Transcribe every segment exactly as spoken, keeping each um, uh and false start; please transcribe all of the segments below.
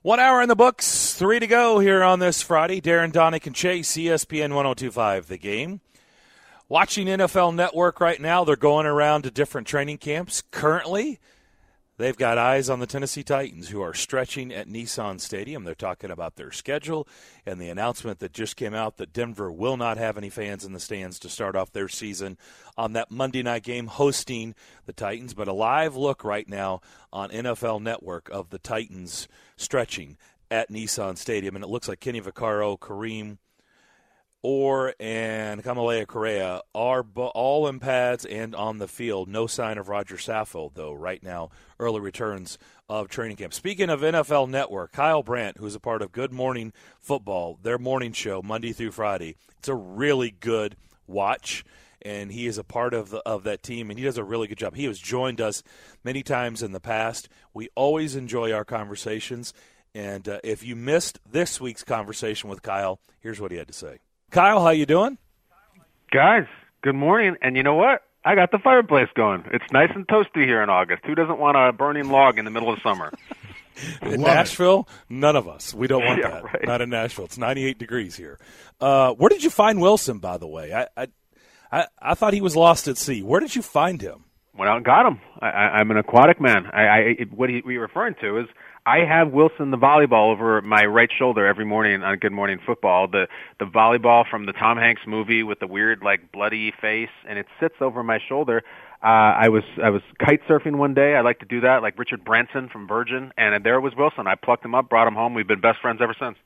One hour in the books, three to go here on this Friday. Darren, Donick, and Chase, E S P N one oh two point five, The Game. Watching N F L Network right now. They're going around to different training camps. Currently, they've got eyes on the Tennessee Titans, who are stretching at Nissan Stadium. They're talking about their schedule and the announcement that just came out that Denver will not have any fans in the stands to start off their season on that Monday night game hosting the Titans. But a live look right now on N F L Network of the Titans stretching at Nissan Stadium. And it looks like Kenny Vaccaro, Kareem Orr, and Kamalea Correa are all in pads and on the field. No sign of Roger Saffold, though, right now. Early returns of training camp. Speaking of N F L Network, Kyle Brandt, who's a part of Good Morning Football, their morning show, Monday through Friday. It's a really good watch, and he is a part of the, of that team, and he does a really good job. He has joined us many times in the past. We always enjoy our conversations, and uh, if you missed this week's conversation with Kyle, here's what he had to say. Kyle, how you doing? Guys, good morning. And you know what? I got the fireplace going. It's nice and toasty here in August. Who doesn't want a burning log in the middle of summer? In Nashville, it. None of us. We don't want yeah, that. Right. Not in Nashville. It's ninety-eight degrees here. Uh, where did you find Wilson, by the way? I, I I I thought he was lost at sea. Where did you find him? Went out and got him. I, I, I'm an aquatic man. I, I it, what he, what you're referring to is I have Wilson the volleyball over my right shoulder every morning on Good Morning Football. The the volleyball from the Tom Hanks movie with the weird like bloody face, and it sits over my shoulder. Uh, I was I was kite surfing one day. I like to do that, like Richard Branson from Virgin, and there was Wilson. I plucked him up, brought him home. We've been best friends ever since.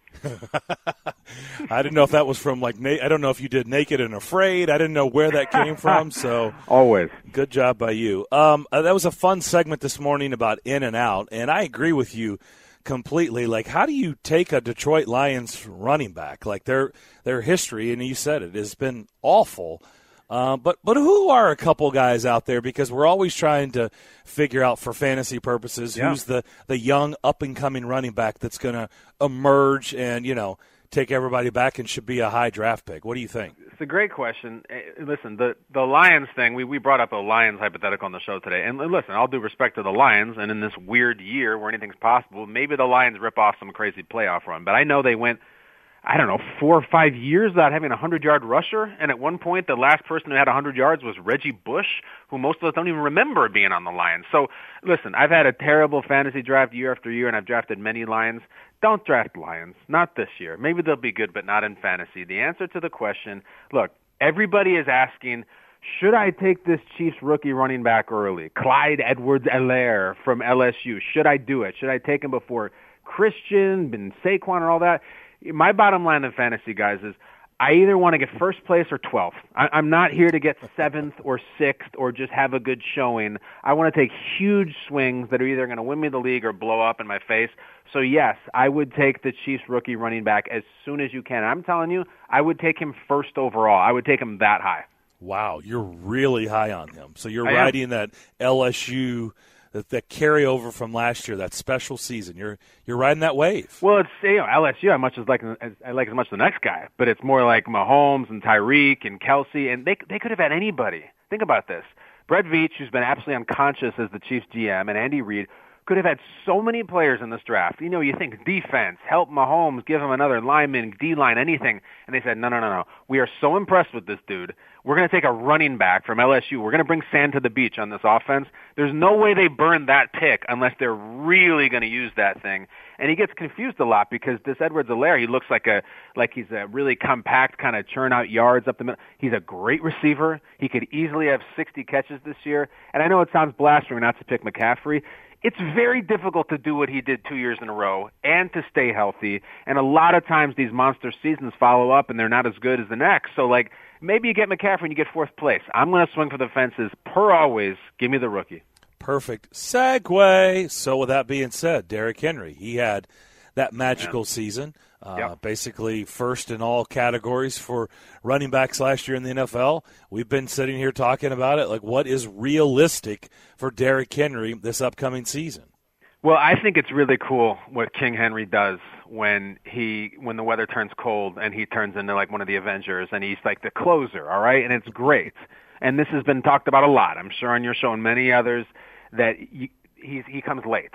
I didn't know if that was from like na- I don't know if you did Naked and Afraid. I didn't know where that came from. So always good job by you. Um, uh, that was a fun segment this morning about in and out, and I agree with you completely. Like, how do you take a Detroit Lions running back? Like their their history, and you said it has been awful. Uh, but but who are a couple guys out there? Because we're always trying to figure out for fantasy purposes yeah. who's the, the young up-and-coming running back that's going to emerge and, you know, take everybody back and should be a high draft pick. What do you think? It's a great question. Listen, the the Lions thing, we, we brought up a Lions hypothetical on the show today. And listen, all due respect to the Lions, and in this weird year where anything's possible, maybe the Lions rip off some crazy playoff run. But I know they went – I don't know, four or five years without having a hundred-yard rusher. And at one point, the last person who had a hundred yards was Reggie Bush, who most of us don't even remember being on the Lions. So, listen, I've had a terrible fantasy draft year after year, and I've drafted many Lions. Don't draft Lions. Not this year. Maybe they'll be good, but not in fantasy. The answer to the question, look, everybody is asking, should I take this Chiefs rookie running back early? Clyde Edwards-Helaire from L S U. Should I do it? Should I take him before Christian and Saquon and all that? My bottom line in fantasy, guys, is I either want to get first place or twelfth. I, I'm not here to get seventh or sixth or just have a good showing. I want to take huge swings that are either going to win me the league or blow up in my face. So, yes, I would take the Chiefs rookie running back as soon as you can. I'm telling you, I would take him first overall. I would take him that high. Wow, you're really high on him. So you're I riding am. that L S U – That, that carryover from last year, that special season, you're you're riding that wave. Well, it's you know L S U. I much as like as, I like as much the next guy, but it's more like Mahomes and Tyreek and Kelsey, and they they could have had anybody. Think about this: Brett Veach, who's been absolutely unconscious as the Chiefs G M, and Andy Reid could have had so many players in this draft. You know, you think defense, help Mahomes, give him another lineman, D-line, anything, and they said, no, no, no, no. We are so impressed with this dude. We're going to take a running back from L S U. We're going to bring sand to the beach on this offense. There's no way they burn that pick unless they're really going to use that thing. And he gets confused a lot because this Edwards-Helaire, he looks like a like he's a really compact kind of churn out yards up the middle. He's a great receiver. He could easily have sixty catches this year. And I know it sounds blasphemy not to pick McCaffrey. It's very difficult to do what he did two years in a row and to stay healthy. And a lot of times these monster seasons follow up and they're not as good as the next. So, like, maybe you get McCaffrey and you get fourth place. I'm going to swing for the fences. Per always, give me the rookie. Perfect segue. So with that being said, Derrick Henry, he had that magical yeah. season. Uh, yep. Basically first in all categories for running backs last year in the N F L. We've been sitting here talking about it. Like, what is realistic for Derrick Henry this upcoming season? Well, I think it's really cool what King Henry does when he when the weather turns cold and he turns into like one of the Avengers and he's like the closer, all right? And it's great. And this has been talked about a lot, I'm sure, on your show and many others, that you, he's, he comes late.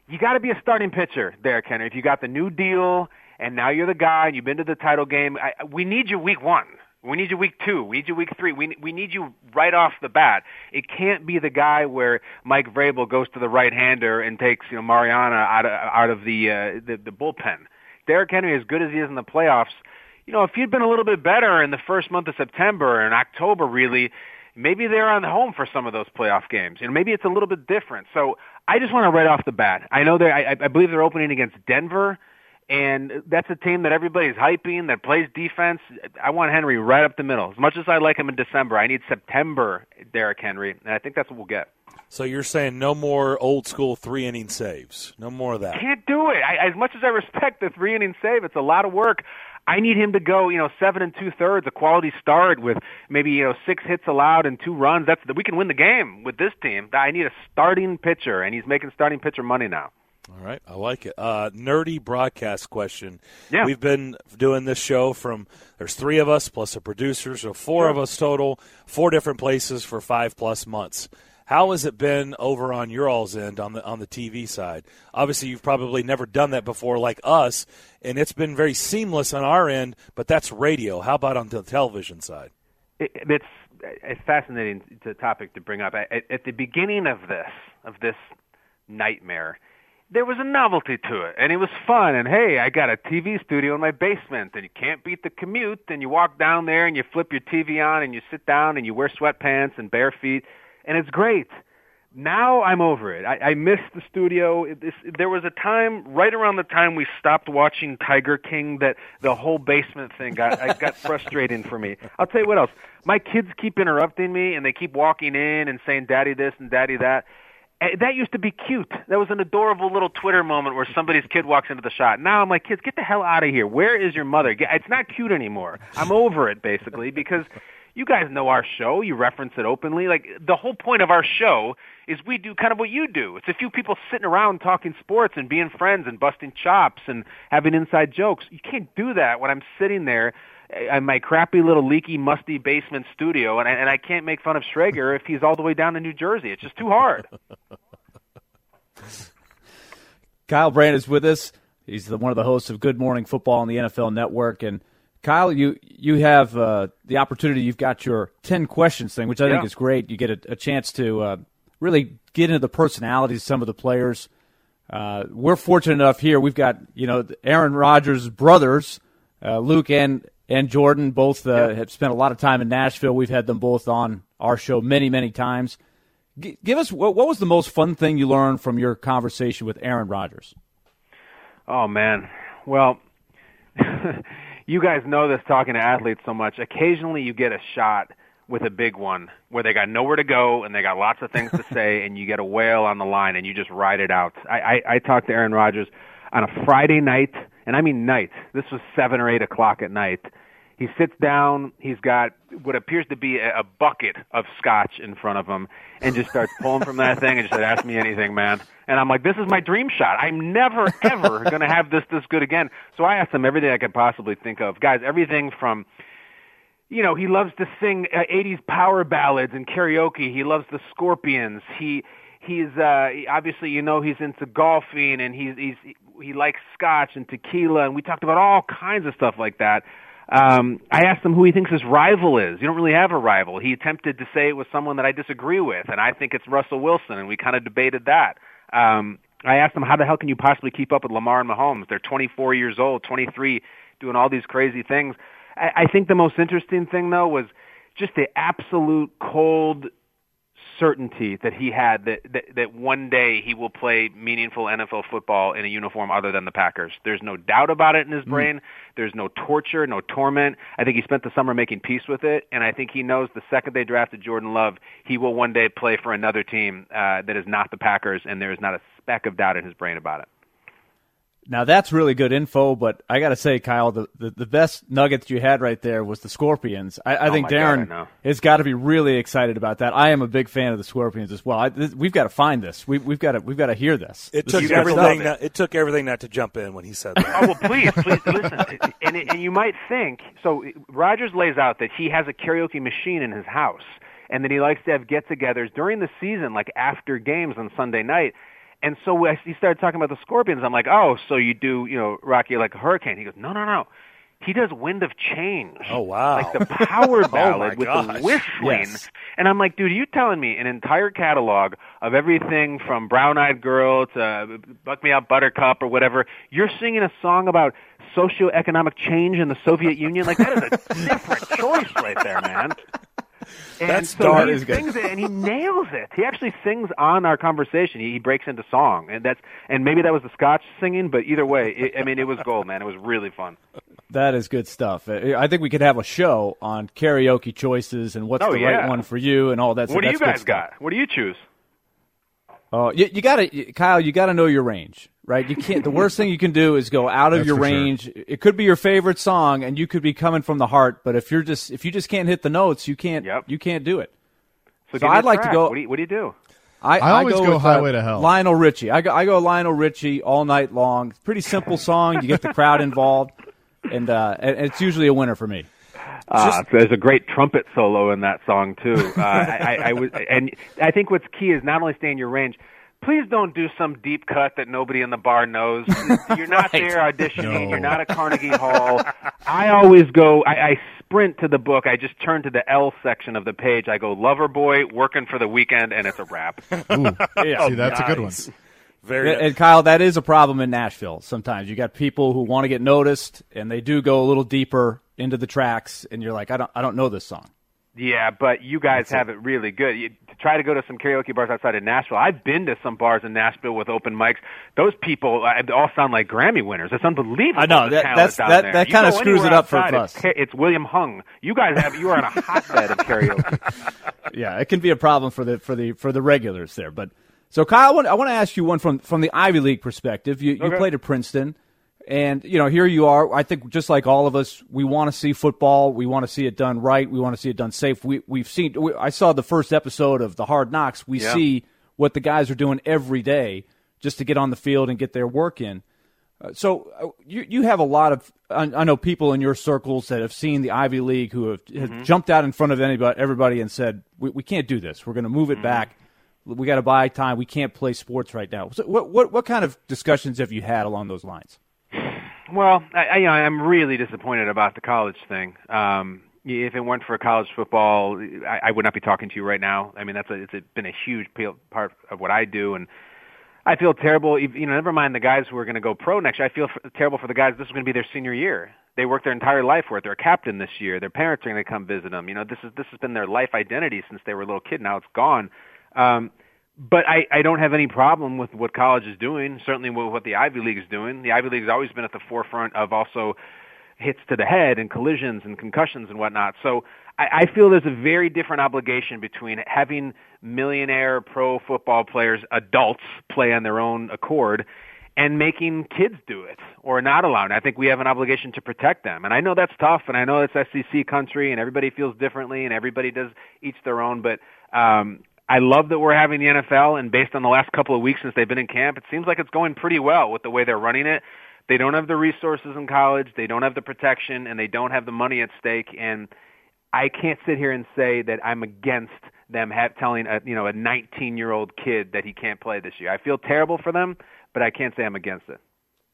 you got to be a starting pitcher, Derrick Henry. If you got the new deal and now you're the guy and you've been to the title game, I, we need you week one. We need you week two. We need you week three. We we need you right off the bat. It can't be the guy where Mike Vrabel goes to the right-hander and takes you know Mariana out of out of the uh, the, the bullpen. Derrick Henry, as good as he is in the playoffs, you know, if he'd been a little bit better in the first month of September and October, really, maybe they're on home for some of those playoff games. You know, maybe it's a little bit different. So I just want to right off the bat. I know they I, I believe they're opening against Denver. And that's a team that everybody's hyping, that plays defense. I want Henry right up the middle. As much as I like him in December, I need September Derrick Henry, and I think that's what we'll get. So you're saying no more old-school three-inning saves. No more of that. Can't do it. I, as much as I respect the three-inning save, it's a lot of work. I need him to go, you know, seven and two-thirds, a quality start with maybe, you know, six hits allowed and two runs. That's we can win the game with this team. I need a starting pitcher, and he's making starting pitcher money now. All right, I like it. Uh, nerdy broadcast question. Yeah. We've been doing this show from, there's three of us plus a producer, so four sure. of us total, four different places for five-plus months. How has it been over on your all's end on the on the T V side? Obviously, you've probably never done that before like us, and it's been very seamless on our end, but that's radio. How about on the television side? It, it's a fascinating topic to bring up. At, at the beginning of this, of this nightmare, there was a novelty to it, and it was fun. And, hey, I got a T V studio in my basement, and you can't beat the commute. And you walk down there, and you flip your T V on, and you sit down, and you wear sweatpants and bare feet, and it's great. Now I'm over it. I, I miss the studio. It, this, there was a time, right around the time we stopped watching Tiger King, that the whole basement thing got I got frustrating for me. I'll tell you what else. My kids keep interrupting me, and they keep walking in and saying, Daddy this and Daddy that. That used to be cute. That was an adorable little Twitter moment where somebody's kid walks into the shot. Now I'm like, kids, get the hell out of here. Where is your mother? It's not cute anymore. I'm over it, basically, because you guys know our show. You reference it openly. Like, the whole point of our show is we do kind of what you do. It's a few people sitting around talking sports and being friends and busting chops and having inside jokes. You can't do that when I'm sitting there in my crappy little leaky, musty basement studio, and I, and I can't make fun of Schrager if he's all the way down in New Jersey. It's just too hard. Kyle Brandt is with us. He's the, one of the hosts of Good Morning Football on the N F L Network. And, Kyle, you you have uh, the opportunity. You've got your ten questions thing, which I yeah. think is great. You get a, a chance to uh, really get into the personalities of some of the players. Uh, we're fortunate enough here. We've got, you know, Aaron Rodgers' brothers, uh, Luke and and Jordan, both uh, yeah. have spent a lot of time in Nashville. We've had them both on our show many, many times. G- give us, what, what was the most fun thing you learned from your conversation with Aaron Rodgers? Oh, man. Well, you guys know this talking to athletes so much. Occasionally you get a shot with a big one where they got nowhere to go and they got lots of things to say, and you get a whale on the line and you just ride it out. I, I, I talked to Aaron Rodgers on a Friday night, and I mean night. This was seven or eight o'clock at night. He sits down. He's got what appears to be a, a bucket of scotch in front of him and just starts pulling from that thing and just said, ask me anything, man. And I'm like, this is my dream shot. I'm never, ever going to have this this good again. So I asked him everything I could possibly think of. Guys, everything from, you know, he loves to sing uh, eighties power ballads and karaoke. He loves the Scorpions. He He's uh, obviously, you know, he's into golfing, and he's, he's he likes scotch and tequila, and we talked about all kinds of stuff like that. Um, I asked him who he thinks his rival is. You don't really have a rival. He attempted to say it was someone that I disagree with, and I think it's Russell Wilson, and we kind of debated that. Um, I asked him, how the hell can you possibly keep up with Lamar and Mahomes? They're twenty-four years old, twenty-three, doing all these crazy things. I, I think the most interesting thing, though, was just the absolute cold certainty that he had that, that that one day he will play meaningful N F L football in a uniform other than the Packers. There's no doubt about it in his brain. Mm. There's no torture, no torment. I think he spent the summer making peace with it, and I think he knows the second they drafted Jordan Love, he will one day play for another team uh, that is not the Packers, and there is not a speck of doubt in his brain about it. Now, that's really good info, but I got to say, Kyle, the, the, the best nugget that you had right there was the Scorpions. I, I oh think Darren God, I has got to be really excited about that. I am a big fan of the Scorpions as well. I, this, we've got to find this. We, we've got to we've got to hear this. It this took everything. Not, it took everything not to jump in when he said that. Oh well, please, please listen. And, and you might think so. Rodgers lays out that he has a karaoke machine in his house, and that he likes to have get-togethers during the season, like after games on Sunday night. And so as he started talking about the Scorpions, I'm like, oh, so you do, you know, Rocky like a hurricane. He goes, no, no, no. He does Wind of Change. Oh, wow. Like the power ballad oh with gosh. the whistling. Yes. And I'm like, dude, are you telling me an entire catalog of everything from Brown Eyed Girl to Buck Me Out Buttercup or whatever, you're singing a song about socioeconomic change in the Soviet Union? Like, that is a different choice right there, man. And That's so dark. he is good. sings it, and he nails it. He actually sings on our conversation. He, he breaks into song, and that's and maybe that was the Scotch singing, but either way, it, I mean, it was gold, man. It was really fun. That is good stuff. I think we could have a show on karaoke choices and what's Oh, the yeah. right one for you and all that. What so do you that's good guys stuff. got? What do you choose? Oh, you, you got to, Kyle. You got to know your range, right? You can't. The worst thing you can do is go out of That's your for sure. range. It could be your favorite song, and you could be coming from the heart. But if you're just, if you just can't hit the notes, you can't. Yep. You can't do it. So, So give me I'd a like to track. go- What do you, what do, you do? I, I always go with, uh, Highway to Hell. Lionel Richie. I go, I go Lionel Richie all night long. Pretty simple song. You get the crowd involved, and, uh, and it's usually a winner for me. Uh, there's a great trumpet solo in that song too. Uh, I, I, I was, and I think what's key is not only stay in your range. Please don't do some deep cut that nobody in the bar knows. You're not Right. there auditioning. No. You're not at Carnegie Hall. I always go. I, I sprint to the book. I just turn to the L section of the page. I go, Loverboy, working for the weekend, and it's a wrap. Ooh, Yeah. see, that's a good one. Nice. Very And, and Kyle, that is a problem in Nashville. Sometimes you got people who want to get noticed, and they do go a little deeper into the tracks, and you're like, I don't, I don't know this song. Yeah, but you guys have it really good. You to try to go to some karaoke bars outside of Nashville. I've been to some bars in Nashville with open mics. Those people uh, all sound like Grammy winners. It's unbelievable. I know, the that- talent that's- down that- there. that You kinda go screws it anywhere up for outside, us. It's, it's William Hung. You guys have you are on a hotbed of karaoke. Yeah, it can be a problem for the for the for the regulars there. But so, Kyle, I want, I want to ask you one from from the Ivy League perspective. You you Okay. played at Princeton, and you know here you are. I think just like all of us, we want to see football. We want to see it done right. We want to see it done safe. We we've seen. We, I saw the first episode of the Hard Knocks. We Yeah. see what the guys are doing every day just to get on the field and get their work in. Uh, so uh, you you have a lot of I, I know people in your circles that have seen the Ivy League who have, have Mm-hmm. jumped out in front of anybody everybody and said we, we can't do this. We're going to move it Mm-hmm. back. We got to buy time. We can't play sports right now. So what what what kind of discussions have you had along those lines? Well, I, I, you know, I'm really disappointed about the college thing. Um, if it weren't for college football, I, I would not be talking to you right now. I mean, that's a, it's a, been a huge pe- part of what I do, and I feel terrible. You know, never mind the guys who are going to go pro next year. I feel f- terrible for the guys. This is going to be their senior year. They worked their entire life for it. They're a captain this year. Their parents are going to come visit them. You know, this is this has been their life identity since they were a little kid. Now it's gone. Um, But I, I don't have any problem with what college is doing, certainly with what the Ivy League is doing. The Ivy League has always been at the forefront of also hits to the head and collisions and concussions and whatnot. So I, I feel there's a very different obligation between having millionaire pro football players, adults, play on their own accord and making kids do it or not allowing it. I think we have an obligation to protect them. And I know that's tough, and I know it's S E C country, and everybody feels differently, and everybody does each their own, but um, I love that we're having the N F L, and based on the last couple of weeks since they've been in camp, it seems like it's going pretty well with the way they're running it. They don't have the resources in college, they don't have the protection, and they don't have the money at stake. And I can't sit here and say that I'm against them have, telling a you know a nineteen-year-old kid that he can't play this year. I feel terrible for them, but I can't say I'm against it.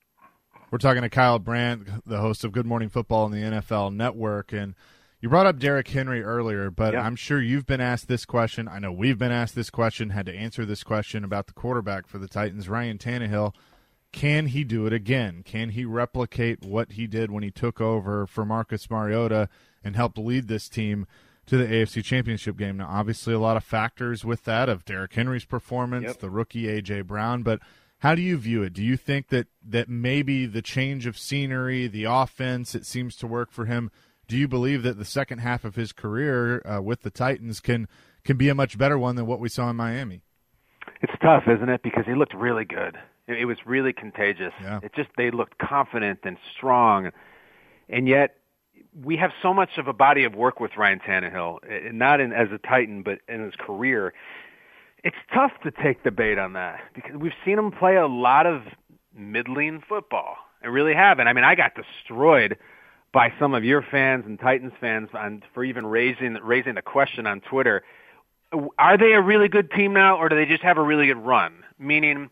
We're talking to Kyle Brandt, the host of Good Morning Football on the N F L Network, and you brought up Derrick Henry earlier, but Yeah. I'm sure you've been asked this question. I know we've been asked this question, had to answer this question about the quarterback for the Titans, Ryan Tannehill. Can he do it again? Can he replicate what he did when he took over for Marcus Mariota and helped lead this team to the A F C Championship game? Now, obviously, a lot of factors with that of Derrick Henry's performance, Yep. the rookie A J. Brown, but how do you view it? Do you think that, that maybe the change of scenery, the offense, it seems to work for him? Do you believe that the second half of his career uh, with the Titans can can be a much better one than what we saw in Miami? It's tough, isn't it? Because he looked really good. It, it was really contagious. Yeah. It just they looked confident and strong, and yet we have so much of a body of work with Ryan Tannehill, eh, not in, as a Titan, but in his career. It's tough to take the bait on that because we've seen him play a lot of middling football. I really haven't. I mean, I got destroyed by some of your fans and Titans fans on, for even raising raising the question on Twitter. Are they a really good team now, or do they just have a really good run? Meaning,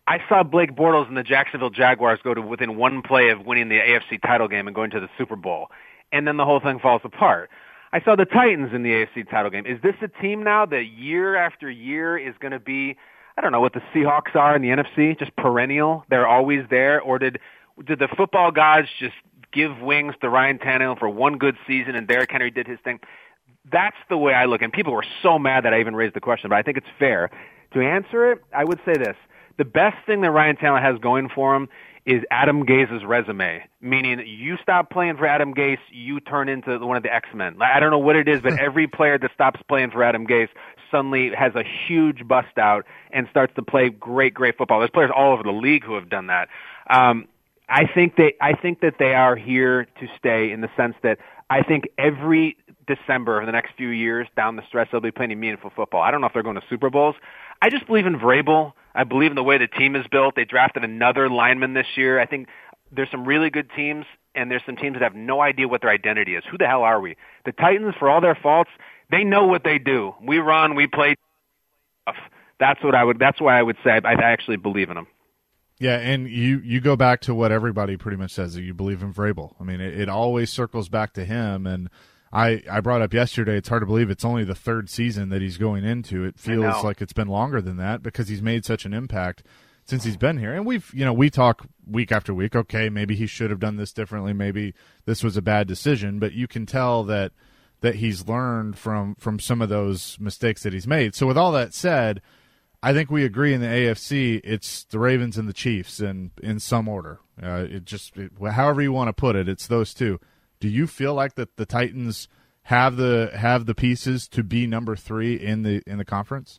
I saw Blake Bortles and the Jacksonville Jaguars go to within one play of winning the A F C title game and going to the Super Bowl, and then the whole thing falls apart. I saw the Titans in the A F C title game. Is this a team now that year after year is going to be, I don't know what the Seahawks are in the N F C, just perennial? They're always there? Or did did the football gods just give wings to Ryan Tannehill for one good season and Derrick Henry did his thing? That's the way I look. And people were so mad that I even raised the question, but I think it's fair. To answer it, I would say this. The best thing that Ryan Tannehill has going for him is Adam Gase's resume, meaning you stop playing for Adam Gase, you turn into one of the X-Men. I don't know what it is, but every player that stops playing for Adam Gase suddenly has a huge bust out and starts to play great, great football. There's players all over the league who have done that. Um, I think they, I think that they are here to stay in the sense that I think every December for the next few years down the stretch they'll be playing meaningful football. I don't know if they're going to Super Bowls. I just believe in Vrabel. I believe in the way the team is built. They drafted another lineman this year. I think there's some really good teams, and there's some teams that have no idea what their identity is. Who the hell are we? The Titans, for all their faults, they know what they do. We run, we play. That's what I would. That's why I would say I, I actually believe in them. Yeah, and you, you go back to what everybody pretty much says, that you believe in Vrabel. I mean, it, it always circles back to him, and I, I brought up yesterday, it's hard to believe it's only the third season that he's going into. It feels like it's been longer than that because he's made such an impact since he's been here. And we've, you know, we talk week after week, okay, maybe he should have done this differently, maybe this was a bad decision, but you can tell that that he's learned from, from some of those mistakes that he's made. So with all that said, I think we agree in the A F C, it's the Ravens and the Chiefs in, in some order. Uh, it just, it, however you want to put it, it's those two. Do you feel like that the Titans have the have the pieces to be number three in the in the conference?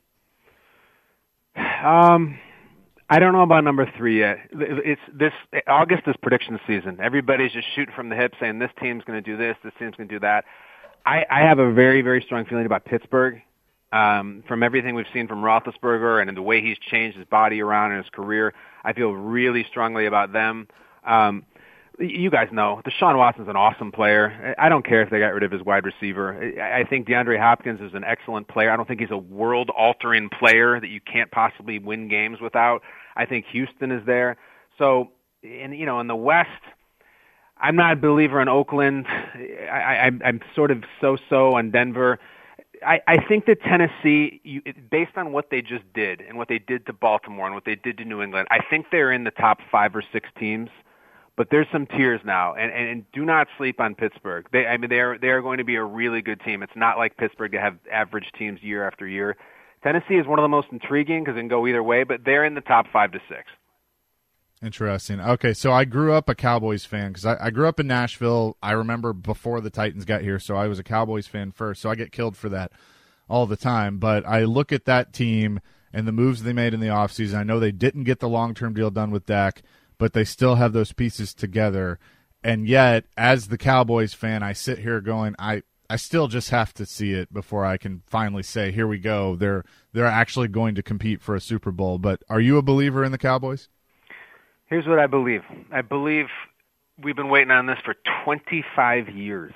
Um, I don't know about number three yet. It's this August is prediction season. Everybody's just shooting from the hip, saying this team's going to do this, this team's going to do that. I, I have a very very strong feeling about Pittsburgh. Um, from everything we've seen from Roethlisberger and the way he's changed his body around in his career, I feel really strongly about them. Um, You guys know, Deshaun Watson's an awesome player. I don't care if they got rid of his wide receiver. I think DeAndre Hopkins is an excellent player. I don't think he's a world-altering player that you can't possibly win games without. I think Houston is there. So, in, you know, in the West, I'm not a believer in Oakland. I, I, I'm sort of so-so on Denver. I, I think that Tennessee, you, based on what they just did and what they did to Baltimore and what they did to New England, I think they're in the top five or six teams. But there's some tiers now, and, and, and do not sleep on Pittsburgh. They, I mean, they are they are going to be a really good team. It's not like Pittsburgh to have average teams year after year. Tennessee is one of the most intriguing because it can go either way, but they're in the top five to six. Interesting. Okay, so I grew up a Cowboys fan because I, I grew up in Nashville. I remember before the Titans got here, so I was a Cowboys fan first, so I get killed for that all the time. But I look at that team and the moves they made in the offseason. I know they didn't get the long-term deal done with Dak, but they still have those pieces together. And yet, as the Cowboys fan, I sit here going, I, I still just have to see it before I can finally say, here we go. They're they're actually going to compete for a Super Bowl. But are you a believer in the Cowboys? Here's what I believe. I believe we've been waiting on this for twenty-five years.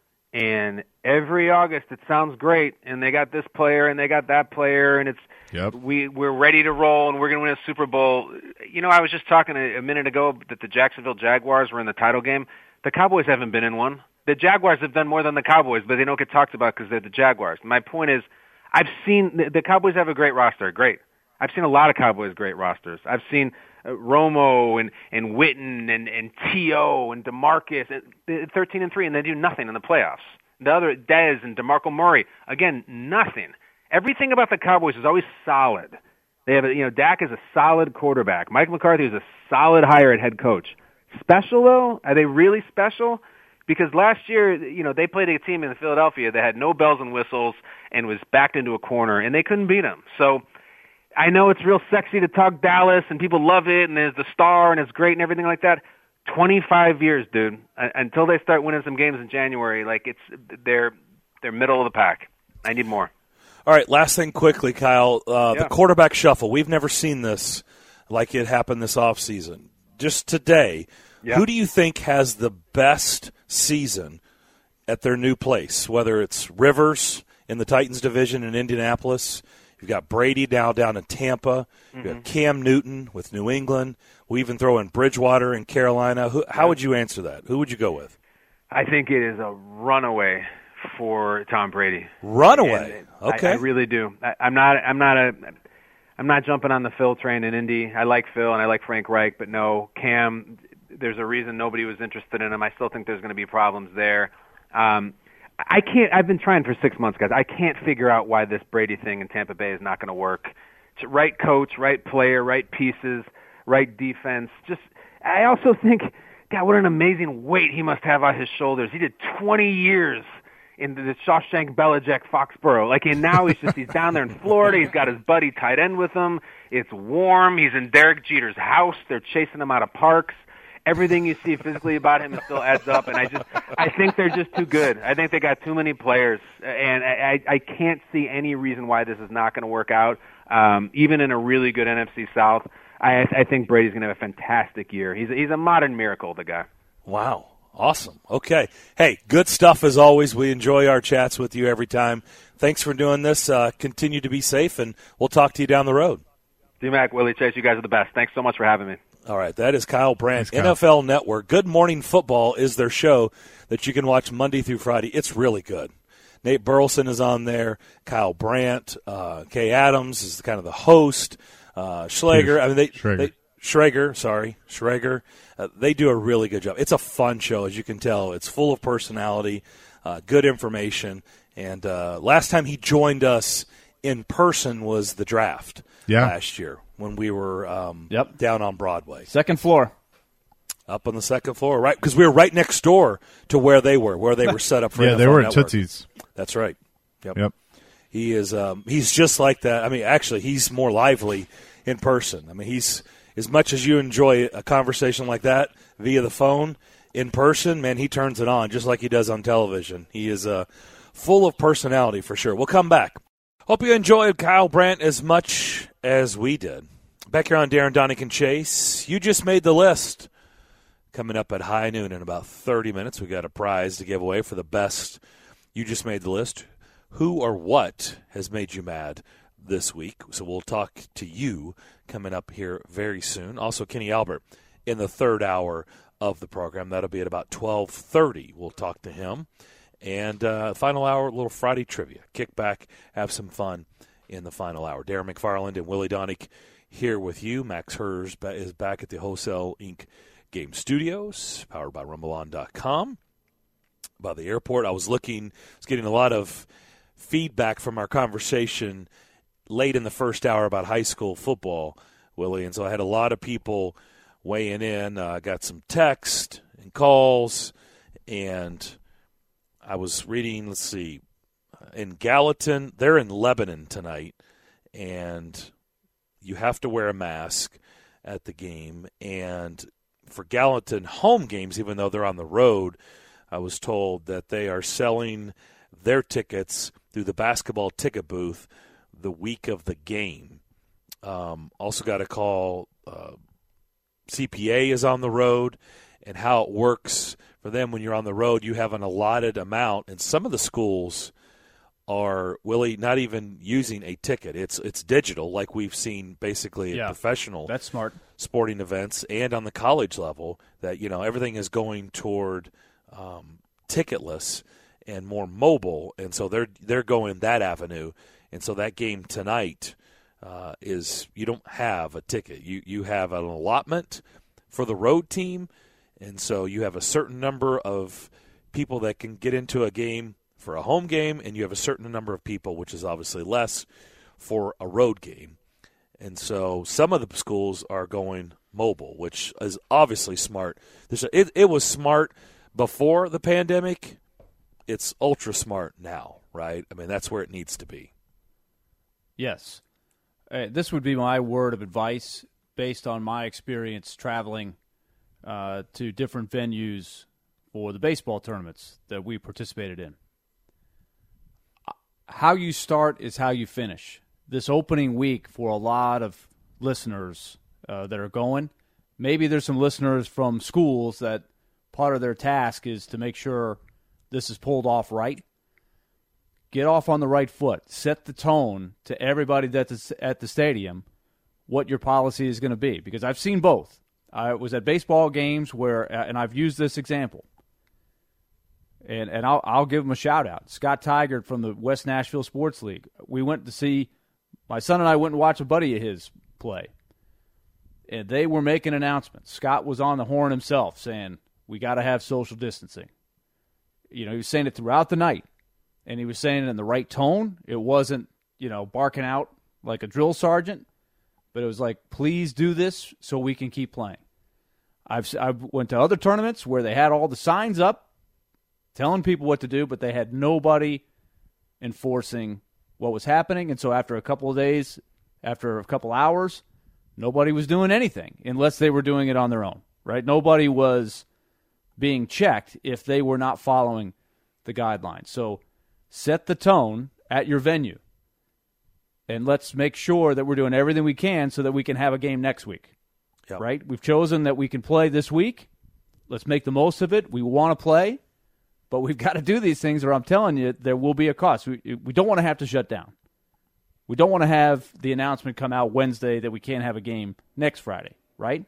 And every August it sounds great, and they got this player and they got that player, and it's yep. we we're ready to roll and we're going to win a Super Bowl. You know, I was just talking a, a minute ago that the Jacksonville Jaguars were in the title game. The Cowboys haven't been in one. The Jaguars have done more than the Cowboys, but they don't get talked about because they're the Jaguars. My point is, I've seen the, the Cowboys have a great roster. Great. I've seen a lot of Cowboys great rosters. I've seen uh, Romo and and Witten and and T O and DeMarcus at thirteen and three, and they do nothing in the playoffs. The other Dez and DeMarco Murray, again, nothing. Everything about the Cowboys is always solid. They have, a, you know, Dak is a solid quarterback. Mike McCarthy is a solid hire at head coach. Special though? Are they really special? Because last year, you know, they played a team in Philadelphia that had no bells and whistles and was backed into a corner, and they couldn't beat them. So I know it's real sexy to talk Dallas, and people love it, and there's the star, and it's great and everything like that. twenty-five years, dude, until they start winning some games in January. Like, it's they're they're middle of the pack. I need more. All right, last thing quickly, Kyle. Uh, yeah. The quarterback shuffle. We've never seen this like it happened this offseason. Just today, yeah. Who do you think has the best season at their new place, whether it's Rivers in the Titans division in Indianapolis, You've got Brady now down in Tampa. Mm-hmm. You have Cam Newton with New England. We even throw in Bridgewater in Carolina. Who, how would you answer that? Who would you go with? I think it is a runaway for Tom Brady. Runaway. And okay. I, I really do. I, I'm not. I'm not a. I'm not jumping on the Phil train in Indy. I like Phil and I like Frank Reich, but no, Cam. There's a reason nobody was interested in him. I still think there's going to be problems there. Um, I can't. I've been trying for six months, guys. I can't figure out why this Brady thing in Tampa Bay is not going to work. It's right coach, right player, right pieces, right defense. Just. I also think, God, what an amazing weight he must have on his shoulders. He did twenty years in the Shawshank Belichick Foxborough. Like, and now he's just, he's down there in Florida. He's got his buddy tight end with him. It's warm. He's in Derek Jeter's house. They're chasing him out of parks. Everything you see physically about him still adds up. And I just, I think they're just too good. I think they got too many players. And I, I can't see any reason why this is not going to work out. Um, even in a really good N F C South, I, I think Brady's going to have a fantastic year. He's, he's a modern miracle, the guy. Wow. Awesome. Okay. Hey, good stuff as always. We enjoy our chats with you every time. Thanks for doing this. Uh, continue to be safe, and we'll talk to you down the road. D-Mac, Willie, Chase, you guys are the best. Thanks so much for having me. All right. That is Kyle Brandt. Thanks, Kyle. N F L Network. Good Morning Football is their show that you can watch Monday through Friday. It's really good. Nate Burleson is on there. Kyle Brandt. Uh, Kay Adams is kind of the host. Uh, Schlager. I mean, they, Schrager. they Schrager, sorry, Schrager. Uh, they do a really good job. It's a fun show, as you can tell. It's full of personality, uh, good information. And uh, last time he joined us in person was the draft yeah. last year when we were um, Yep. down on Broadway. Second floor. Up on the second floor, right? Because we were right next door to where they were, where they were set up for Yeah, N F L they were at Network. Tootsie's. That's right. Yep. Yep. He is. Um, he's just like that. I mean, actually, he's more lively in person. I mean, he's as much as you enjoy a conversation like that via the phone, in person, man, he turns it on just like he does on television. He is uh, full of personality for sure. We'll come back. Hope you enjoyed Kyle Brandt as much as we did. Back here on Darren, Donick, and Chase. You just made the list. Coming up at high noon in about thirty minutes, we got a prize to give away for the best. You just made the list. Who or what has made you mad this week? So we'll talk to you coming up here very soon. Also, Kenny Albert in the third hour of the program. That'll be at about twelve thirty. We'll talk to him. And uh, final hour, a little Friday trivia. Kick back, have some fun in the final hour. Darren McFarland and Willie Donick here with you. Max Hers is back at the Wholesale Incorporated Game Studios, powered by Rumble On dot com. By the airport, I was looking, I was getting a lot of feedback from our conversation late in the first hour about high school football, Willie, and so I had a lot of people weighing in. I uh, got some text and calls, and I was reading, let's see, in Gallatin, they're in Lebanon tonight, and you have to wear a mask at the game, and for Gallatin home games, even though they're on the road, I was told that they are selling their tickets through the basketball ticket booth the week of the game. Um, also got a call, uh, C P A is on the road, and how it works for them when you're on the road, you have an allotted amount, and some of the schools are, Willie, not even using a ticket. It's it's digital, like we've seen basically Yeah, at professional that's smart. sporting events and on the college level, that, you know, everything is going toward um, ticketless and more mobile, and so they're they're going that avenue. And so that game tonight uh, is, you don't have a ticket. You you have an allotment for the road team, and so you have a certain number of people that can get into a game for a home game, and you have a certain number of people, which is obviously less, for a road game. And so some of the schools are going mobile, which is obviously smart. There's a, it, it was smart before the pandemic. It's ultra smart now, right? I mean, that's where it needs to be. Yes. Uh, this would be my word of advice based on my experience traveling uh, to different venues for the baseball tournaments that we participated in. How you start is how you finish. This opening week for a lot of listeners uh, that are going, maybe there's some listeners from schools that part of their task is to make sure this is pulled off right. get off on the right foot, set the tone to everybody that's at the stadium what your policy is going to be. Because I've seen both. I was at baseball games where, and I've used this example, and and I'll I'll give him a shout out. Scott Tigert from the West Nashville Sports League. We went to see, my son and I went and watched a buddy of his play, and they were making announcements. Scott was on the horn himself saying, we got to have social distancing. You know, he was saying it throughout the night, and he was saying it in the right tone. It wasn't, you know, barking out like a drill sergeant, but it was like, please do this so we can keep playing. I've I went to other tournaments where they had all the signs up telling people what to do, but they had nobody enforcing what was happening. And so after a couple of days, after a couple hours, nobody was doing anything unless they were doing it on their own, right? Nobody was being checked if they were not following the guidelines. So set the tone at your venue, and let's make sure that we're doing everything we can so that we can have a game next week, yep. Right? We've chosen that we can play this week. Let's make the most of it. We want to play, but we've got to do these things, or I'm telling you, there will be a cost. We, we don't want to have to shut down. We don't want to have the announcement come out Wednesday that we can't have a game next Friday, right?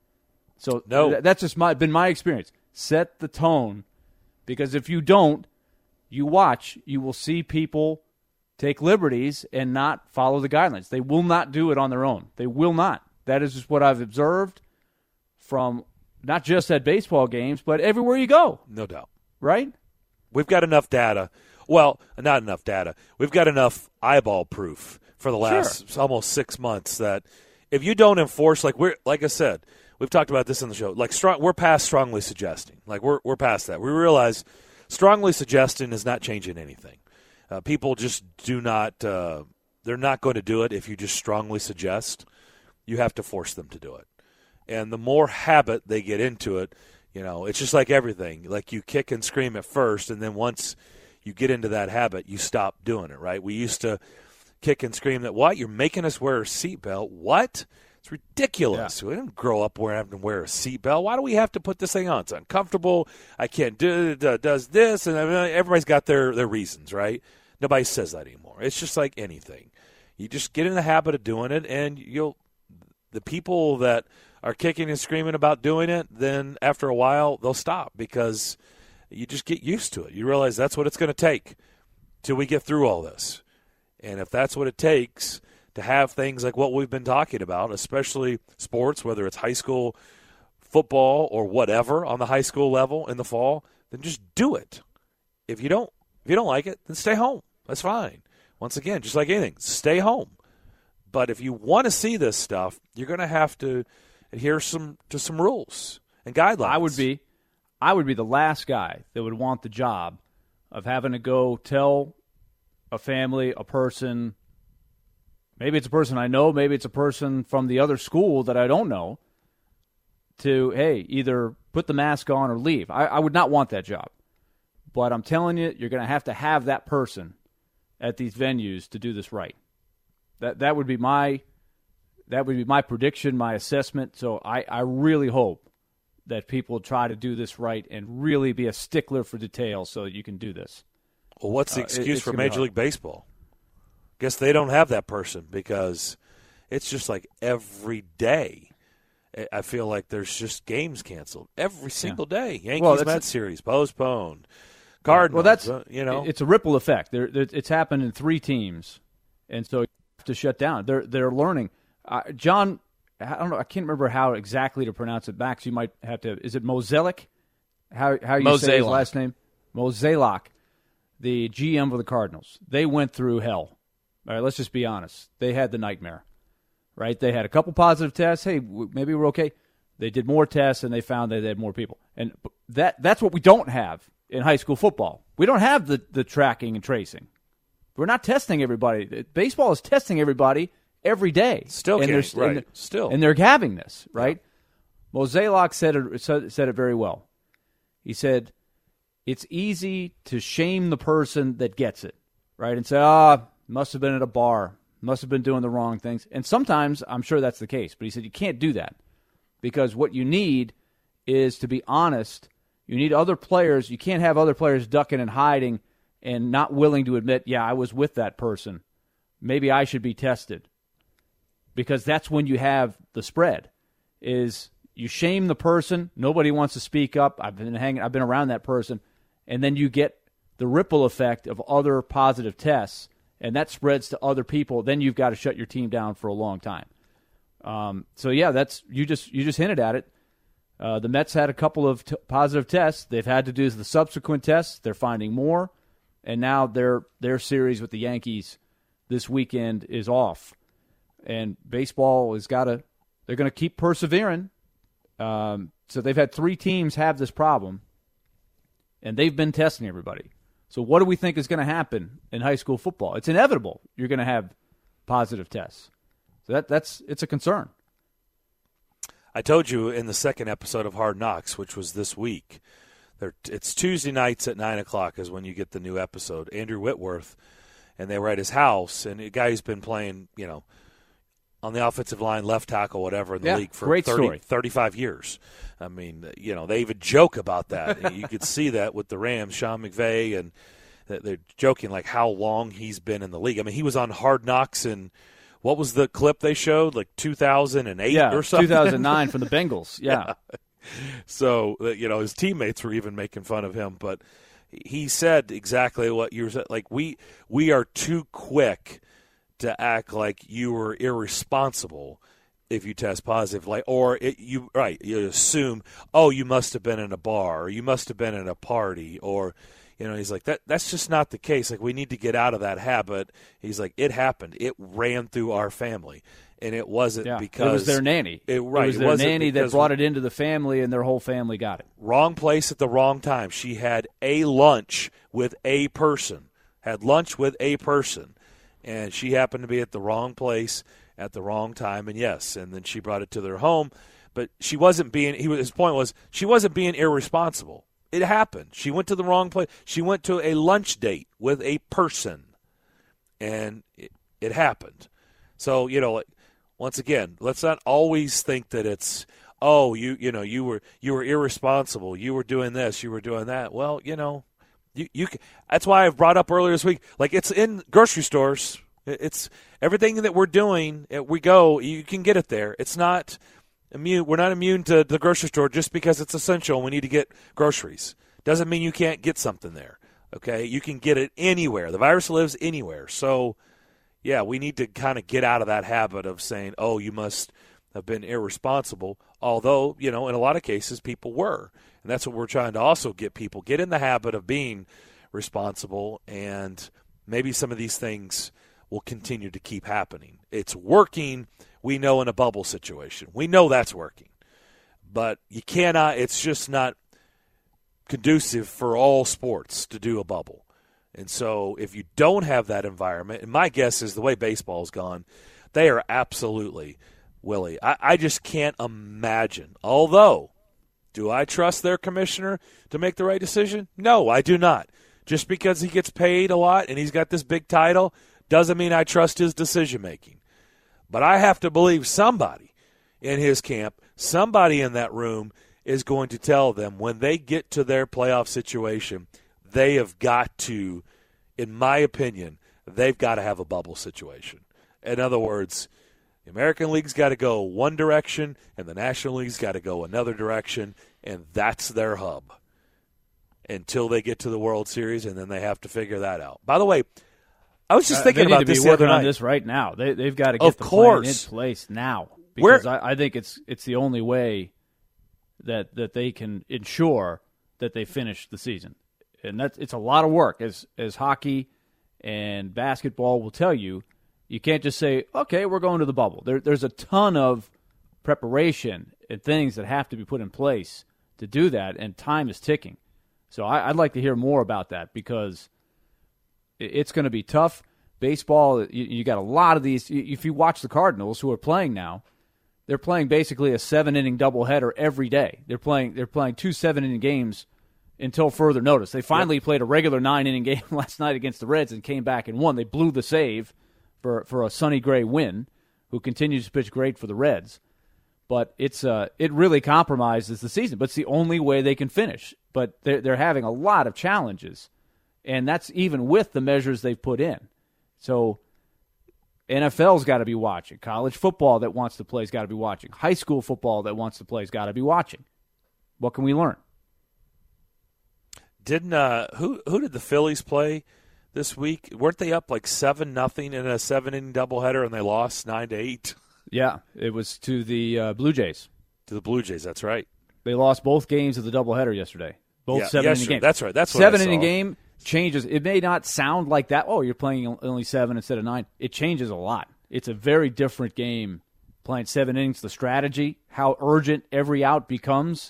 So no. th- that's just my been my experience. Set the tone, because if you don't, you watch, you will see people take liberties and not follow the guidelines. They will not do it on their own. They will not. That is just what I've observed from not just at baseball games, but everywhere you go. No doubt. Right? We've got enough data. Well, not enough data. We've got enough eyeball proof for the last sure. almost six months that if you don't enforce, like we're, like I said, we've talked about this in the show. Like strong, we're past strongly suggesting. Like we're we're past that. We realize strongly suggesting is not changing anything. Uh, people just do not. Uh, they're not going to do it if you just strongly suggest. You have to force them to do it, and the more habit they get into it, you know, it's just like everything. Like you kick and scream at first, and then once you get into that habit, you stop doing it. Right? We used to kick and scream that what you're making us wear a seatbelt. What? It's ridiculous. Yeah. We didn't grow up where having to wear a seatbelt. Why do we have to put this thing on? It's uncomfortable. I can't do it. Uh, does this, and everybody's got their their reasons, right? Nobody says that anymore. It's just like anything. You just get in the habit of doing it, and you'll. The people that are kicking and screaming about doing it, then after a while they'll stop because you just get used to it. You realize that's what it's going to take till we get through all this. And if that's what it takes to have things like what we've been talking about, especially sports, whether it's high school football or whatever on the high school level in the fall, then just do it. If you don't, if you don't like it, then stay home. That's fine. Once again, just like anything, stay home. But if you want to see this stuff, you're going to have to adhere some to some rules and guidelines. I would be, I would be the last guy that would want the job of having to go tell a family, a person, maybe it's a person I know, maybe it's a person from the other school that I don't know, to, hey, either put the mask on or leave. I, I would not want that job. But I'm telling you, you're going to have to have that person at these venues to do this right. That that would be my that would be my prediction, my assessment. So I, I really hope that people try to do this right and really be a stickler for details so that you can do this. Well, what's the uh, excuse it, for Major League Baseball? Guess they don't have that person because it's just like every day. I feel like there's just games canceled every single yeah. day. Yankees well, Mets series postponed. Cardinals. Well, that's uh, you know, it's a ripple effect. There, there, it's happened in three teams, and so you have to shut down. They're they're learning. Uh, John, I don't know. I can't remember how exactly to pronounce it. Max, you might have to. Is it Mozeliak? How how you say his last name? Mozeliak, the G M for the Cardinals. They went through hell. All right, let's just be honest. They had the nightmare. Right? They had a couple positive tests. Hey, maybe we're okay. They did more tests, and they found that they had more people. And that that's what we don't have in high school football. We don't have the, the tracking and tracing. We're not testing everybody. Baseball is testing everybody every day. Still and can't, right. And they're, Still. And they're having this, right? Yeah. Mozeliak said it, said it very well. He said, it's easy to shame the person that gets it, right? And say, ah, oh, must have been at a bar. Must have been doing the wrong things. And sometimes I'm sure that's the case. But he said you can't do that because what you need is to be honest. You need other players. You can't have other players ducking and hiding and not willing to admit, yeah, I was with that person. Maybe I should be tested. Because that's when you have the spread, is you shame the person. Nobody wants to speak up. I've been hanging, I've been around that person. And then you get the ripple effect of other positive tests, and that spreads to other people. Then you've got to shut your team down for a long time. Um, so, yeah, that's you just you just hinted at it. Uh, the Mets had a couple of t- positive tests. They've had to do the subsequent tests. They're finding more. And now their their series with the Yankees this weekend is off. And baseball has got to – they're going to keep persevering. Um, so they've had three teams have this problem, and they've been testing everybody. So what do we think is going to happen in high school football? It's inevitable you're going to have positive tests. So that that's it's a concern. I told you in the second episode of Hard Knocks, which was this week, it's Tuesday nights at nine o'clock is when you get the new episode. Andrew Whitworth, and they were at his house, and a guy who's been playing, you know, on the offensive line, left tackle, whatever, in the yeah, league for great thirty, story. thirty-five years. I mean, you know, they even joke about that. You could see that with the Rams, Sean McVay, and they're joking like how long he's been in the league. I mean, he was on Hard Knocks in, what was the clip they showed, like two thousand eight yeah, or something? two thousand nine from the Bengals, yeah. yeah. So, you know, his teammates were even making fun of him. But he said exactly what you said. Like, we we are too quick to act like you were irresponsible if you test positive, like, or it, you right, you assume, oh, you must have been in a bar, or you must have been in a party, or, you know, he's like, that. That's just not the case. Like, we need to get out of that habit. He's like, it happened. It ran through our family, and it wasn't yeah, because it was their nanny. It, right, it was it their nanny that brought we, it into the family, and their whole family got it. Wrong place at the wrong time. She had a lunch with a person, had lunch with a person. And she happened to be at the wrong place at the wrong time, and yes, and then she brought it to their home. But she wasn't being. He his point was she wasn't being irresponsible. It happened. She went to the wrong place. She went to a lunch date with a person, and it, it happened. So you know, like, once again, let's not always think that it's oh you you know you were you were irresponsible. You were doing this. You were doing that. Well, you know. You, you, that's why I've brought up earlier this week, like it's in grocery stores. It's everything that we're doing. We go, you can get it there. It's not immune. We're not immune to the grocery store just because it's essential and we need to get groceries. Doesn't mean you can't get something there. Okay, you can get it anywhere. The virus lives anywhere. So, yeah, we need to kind of get out of that habit of saying, oh, you must have been irresponsible. Although, you know, in a lot of cases, people were. And that's what we're trying to also get people. Get in the habit of being responsible, and maybe some of these things will continue to keep happening. It's working, we know, in a bubble situation. We know that's working. But you cannot, it's just not conducive for all sports to do a bubble. And so if you don't have that environment, and my guess is the way baseball's gone, they are absolutely, Willie, I, I just can't imagine. Although, do I trust their commissioner to make the right decision? No, I do not. Just because he gets paid a lot and he's got this big title doesn't mean I trust his decision-making. But I have to believe somebody in his camp, somebody in that room is going to tell them when they get to their playoff situation, they have got to, in my opinion, they've got to have a bubble situation. In other words, the American League's got to go one direction, and the National League's got to go another direction, and that's their hub until they get to the World Series, and then they have to figure that out. By the way, I was just uh, thinking they about need to this be the other working on night. this right now. They, they've got to get of the course. plan in place now Where, because I, I think it's it's the only way that that they can ensure that they finish the season, and that's it's a lot of work. As as hockey and basketball will tell you. You can't just say, okay, we're going to the bubble. There, there's a ton of preparation and things that have to be put in place to do that, and time is ticking. So I, I'd like to hear more about that because it's going to be tough. Baseball, you, you got a lot of these. If you watch the Cardinals, who are playing now, they're playing basically a seven-inning doubleheader every day. They're playing they're playing two seven-inning games until further notice. They finally yep. played a regular nine-inning game last night against the Reds and came back and won. They blew the save for for a Sonny Gray win, who continues to pitch great for the Reds. But it's uh, it really compromises the season. But it's the only way they can finish. But they're, they're having a lot of challenges. And that's even with the measures they've put in. So N F L's got to be watching. College football that wants to play has got to be watching. High school football that wants to play has got to be watching. What can we learn? Didn't uh, who who did the Phillies play this week? Weren't they up like seven nothing in a seven inning doubleheader and they lost nine to eight? Yeah, it was to the uh, Blue Jays. To the Blue Jays, that's right. They lost both games of the doubleheader yesterday. Both yeah, seven yes, inning sure. games. That's right. That's what seven I saw. inning game changes. It may not sound like that. Oh, you're playing only seven instead of nine. It changes a lot. It's a very different game playing seven innings. The strategy, how urgent every out becomes.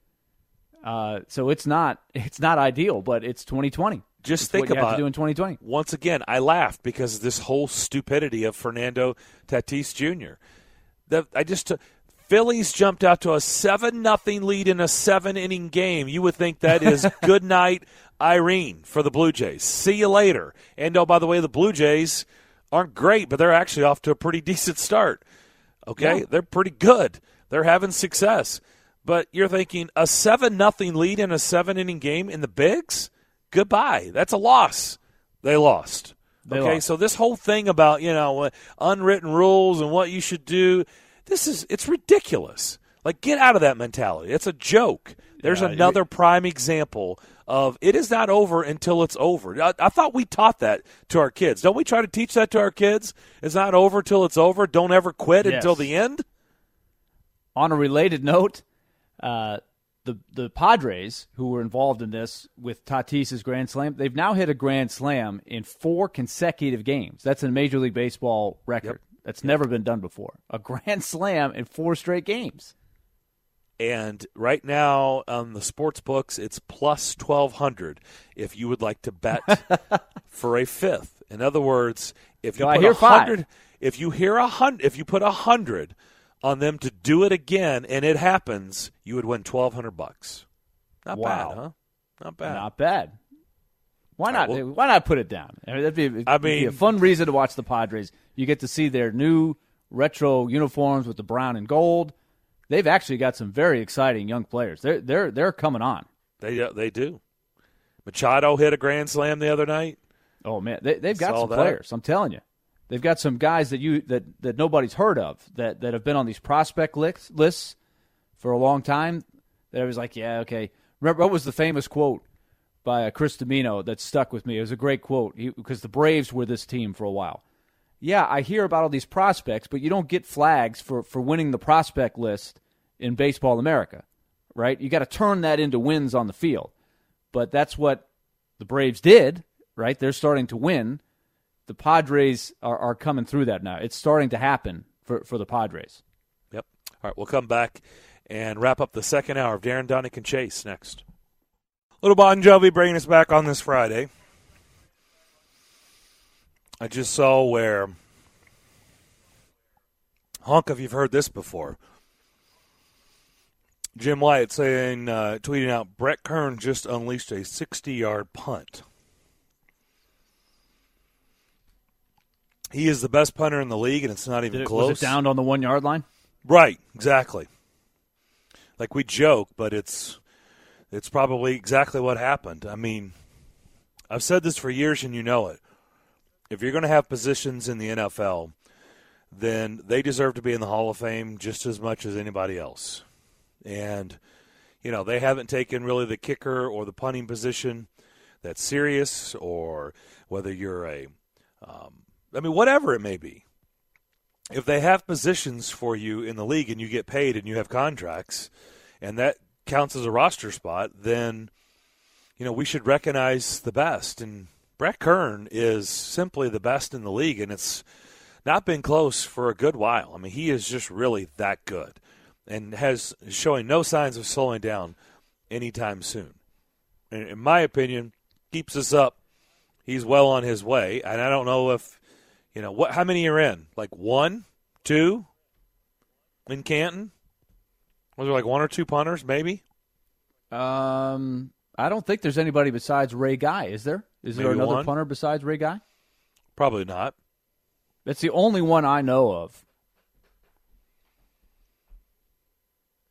Uh, so it's not it's not ideal, but it's twenty twenty. Just it's think what you about have to do in twenty twenty. Once again, I laughed because of this whole stupidity of Fernando Tatis Junior The, I just took. Phillies jumped out to a seven nothing lead in a seven-inning game. You would think that is good night, Irene, for the Blue Jays. See you later. And, oh, by the way, the Blue Jays aren't great, but they're actually off to a pretty decent start. Okay? Yeah. They're pretty good. They're having success. But you're thinking a seven nothing lead in a seven-inning game in the bigs? Goodbye. That's a loss. They lost. They okay? lost. So this whole thing about, you know, unwritten rules and what you should do – This is, it's ridiculous. Like, get out of that mentality. It's a joke. There's yeah, another you, prime example of it is not over until it's over. I, I thought we taught that to our kids. Don't we try to teach that to our kids? It's not over till it's over. Don't ever quit yes. until the end. On a related note, uh, the the Padres, who were involved in this with Tatis's Grand Slam, they've now hit a Grand Slam in four consecutive games. That's a Major League Baseball record. Yep. That's yep. never been done before. A Grand Slam in four straight games. And right now on the sports books, it's plus twelve hundred if you would like to bet for a fifth. In other words, if you so put I hear a hundred, five. if you hear a hundred, if you put a hundred on them to do it again and it happens, you would win twelve hundred bucks. Not wow. bad, huh? Not bad. Not bad. Why not? Right, well, why not put it down? I mean, that'd be, I it'd mean, be a fun reason to watch the Padres. You get to see their new retro uniforms with the brown and gold. They've actually got some very exciting young players. They're they're they're coming on. They uh, they do. Machado hit a grand slam the other night. Oh man, they they've got Saw some that. players. I'm telling you, they've got some guys that you that, that nobody's heard of that, that have been on these prospect lists lists for a long time. That was like, yeah, okay. Remember what was the famous quote by uh, Chris Domino that stuck with me? It was a great quote he, because the Braves were this team for a while. Yeah, I hear about all these prospects, but you don't get flags for, for winning the prospect list in Baseball America, right? You got to turn that into wins on the field. But that's what the Braves did, right? They're starting to win. The Padres are, are coming through that now. It's starting to happen for, for the Padres. Yep. All right, we'll come back and wrap up the second hour of Darren, Donick, and Chase next. Little Bon Jovi bringing us back on this Friday. I just saw where, Honk, if you've heard this before, Jim White saying, uh, tweeting out, Brett Kern just unleashed a sixty-yard punt. He is the best punter in the league, and it's not even Did it, close. Was it downed on the one-yard line? Right, exactly. Like we joke, but it's it's probably exactly what happened. I mean, I've said this for years, and you know it. If you're going to have positions in the N F L, then they deserve to be in the Hall of Fame just as much as anybody else. And, you know, they haven't taken really the kicker or the punting position that's serious, or whether you're a, um, I mean, whatever it may be. If they have positions for you in the league and you get paid and you have contracts and that counts as a roster spot, then, you know, we should recognize the best. And Brett Kern is simply the best in the league, and it's not been close for a good while. I mean, he is just really that good and has showing no signs of slowing down anytime soon. And in my opinion, keeps us up. He's well on his way, and I don't know if, you know, what. How many are in? Like one, two in Canton? Was there like one or two punters, maybe? Um, I don't think there's anybody besides Ray Guy, is there? Is Maybe there another one? punter besides Ray Guy? Probably not. That's the only one I know of.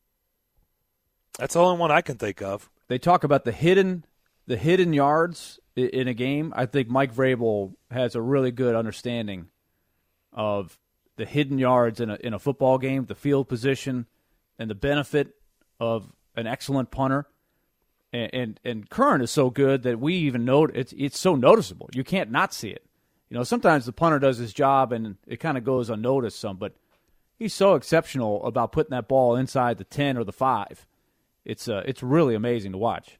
That's the only one I can think of. They talk about the hidden, the hidden yards in a game, I think Mike Vrabel has a really good understanding of the hidden yards in a in a football game, the field position, and the benefit of an excellent punter. And and, and Curran is so good that we even know it's it's so noticeable. You can't not see it. You know, sometimes the punter does his job and it kind of goes unnoticed some, but he's so exceptional about putting that ball inside the ten or the five. It's uh, it's really amazing to watch.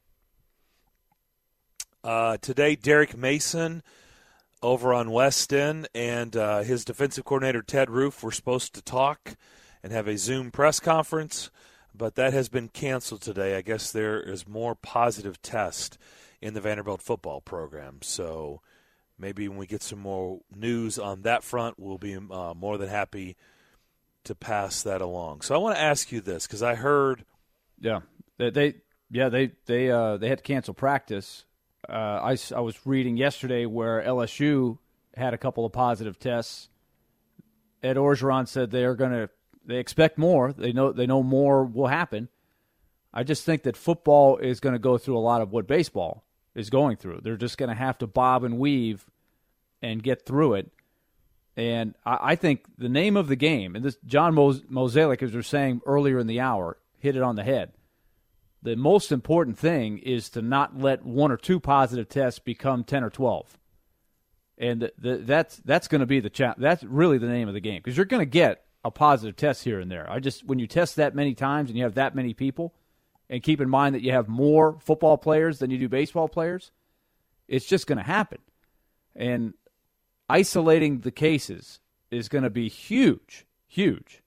Uh, today, Derek Mason over on West End and uh, his defensive coordinator, Ted Roof, were supposed to talk and have a Zoom press conference, but that has been canceled today. I guess there is more positive test in the Vanderbilt football program. So maybe when we get some more news on that front, we'll be uh, more than happy to pass that along. So I want to ask you this because I heard, yeah, they, they yeah they they uh, they had to cancel practice. Uh, I, I was reading yesterday where L S U had a couple of positive tests. Ed Orgeron said they're going to they expect more. They know they know more will happen. I just think that football is going to go through a lot of what baseball is going through. They're just going to have to bob and weave and get through it. And I, I think the name of the game, and this John Mos- Mosaic, as we were saying earlier in the hour, hit it on the head. The most important thing is to not let one or two positive tests become ten or twelve. And the, the, that's that's going to be the cha- that's really the name of the game because you're going to get a positive test here and there. I just when you test that many times and you have that many people, and keep in mind that you have more football players than you do baseball players, it's just going to happen. And isolating the cases is going to be huge, huge.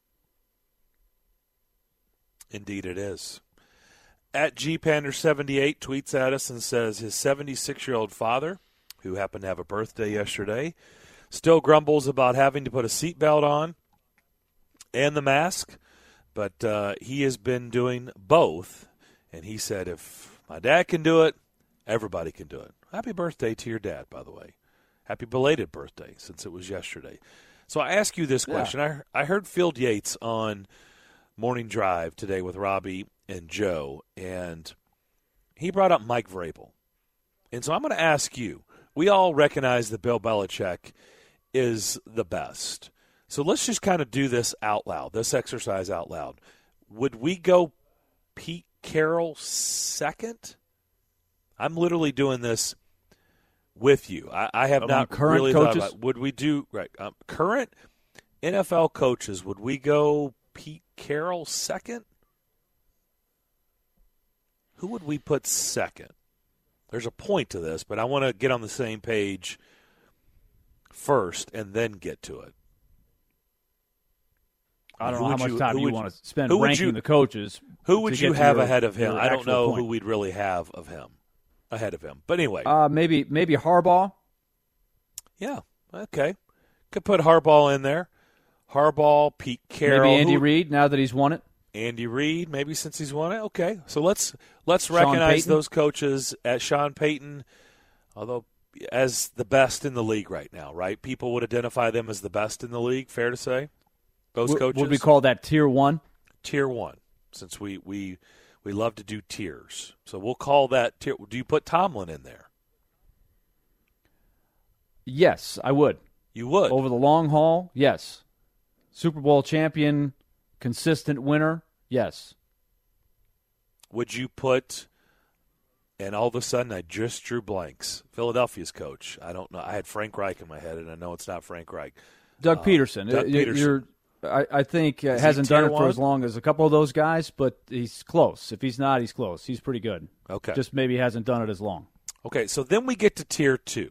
Indeed it is. At G Pander seventy-eight tweets at us and says his seventy-six-year-old father, who happened to have a birthday yesterday, still grumbles about having to put a seatbelt on and the mask, but uh, he has been doing both, and he said if my dad can do it, everybody can do it. Happy birthday to your dad, by the way. Happy belated birthday, since it was yesterday. So I ask you this question. Yeah. I, I heard Field Yates on Morning Drive today with Robbie and Joe, and he brought up Mike Vrabel. And so I'm going to ask you, we all recognize that Bill Belichick is the best. So let's just kind of do this out loud, this exercise out loud. Would we go Pete Carroll second? I'm literally doing this with you. I, I have Among not current really coaches? thought about, would we do, right, um, current N F L coaches, would we go Pete Carroll second? Who would we put second? There's a point to this, but I want to get on the same page first and then get to it. I don't who know how much you, time you would, want to spend who ranking you, the coaches. Who would you have your, ahead of him? I don't know point. who we'd really have of him ahead of him. But anyway. Uh, maybe maybe Harbaugh. Yeah, okay. Could put Harbaugh in there. Harbaugh, Pete Carroll. Maybe Andy who, Reid now that he's won it. Andy Reid, maybe since he's won it. Okay, so let's let's recognize those coaches at Sean Payton, although as the best in the league right now, right? People would identify them as the best in the league, fair to say? Those w- coaches? Would we call that tier one? Tier one, since we, we, we love to do tiers. So we'll call that tier. Do you put Tomlin in there? Yes, I would. You would? Over the long haul, yes. Super Bowl champion, consistent winner, yes. Would you put, and all of a sudden I just drew blanks, Philadelphia's coach. I don't know. I had Frank Reich in my head, and I know it's not Frank Reich. Doug uh, Peterson. Doug you're, Peterson. You're, I, I think uh, hasn't done it one? for as long as a couple of those guys, but he's close. If he's not, he's close. He's pretty good. Okay. Just maybe hasn't done it as long. Okay, so then we get to tier two.